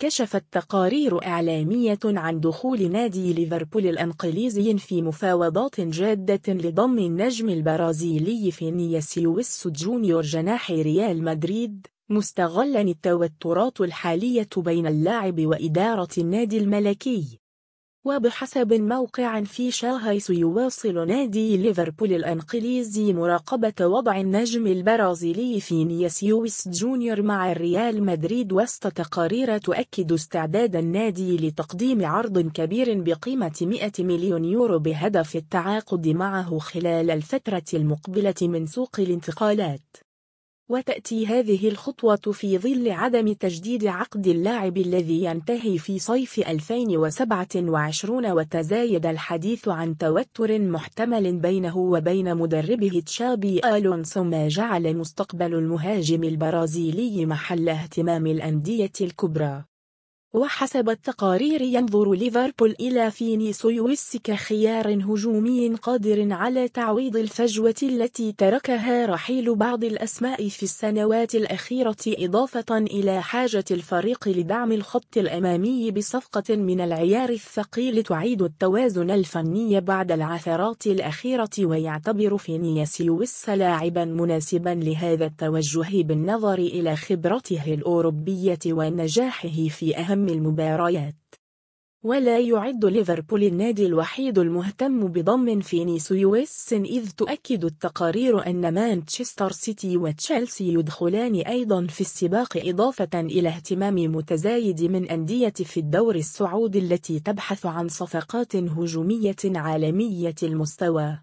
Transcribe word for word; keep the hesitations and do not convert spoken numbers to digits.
كشفت تقارير إعلامية عن دخول نادي ليفربول الإنجليزي في مفاوضات جادة لضم النجم البرازيلي فينيسيوس جونيور جناح ريال مدريد، مستغلاً التوترات الحالية بين اللاعب وإدارة النادي الملكي. وبحسب موقع في شاهي، سيواصل نادي ليفربول الإنجليزي مراقبة وضع النجم البرازيلي فينيسيوس جونيور مع الريال مدريد، وسط تقارير تؤكد استعداد النادي لتقديم عرض كبير بقيمة مئة مليون يورو بهدف التعاقد معه خلال الفترة المقبلة من سوق الانتقالات. وتأتي هذه الخطوة في ظل عدم تجديد عقد اللاعب الذي ينتهي في صيف ألفين وسبعة وعشرين، وتزايد الحديث عن توتر محتمل بينه وبين مدربه تشابي ألونسو، ما جعل مستقبل المهاجم البرازيلي محل اهتمام الأندية الكبرى. وحسب التقارير ينظر ليفربول إلى فينيسيوس كخيار هجومي قادر على تعويض الفجوة التي تركها رحيل بعض الأسماء في السنوات الأخيرة، إضافة إلى حاجة الفريق لدعم الخط الأمامي بصفقة من العيار الثقيل تعيد التوازن الفني بعد العثرات الأخيرة. ويعتبر فينيسيوس لاعبا مناسبا لهذا التوجه بالنظر إلى خبرته الأوروبية ونجاحه في أهم المباريات. ولا يعد ليفربول النادي الوحيد المهتم بضم فينيسيوس، إذ تؤكد التقارير أن مانشستر سيتي وتشيلسي يدخلان أيضا في السباق، إضافة إلى اهتمام متزايد من أندية في الدوري السعودي التي تبحث عن صفقات هجومية عالمية المستوى.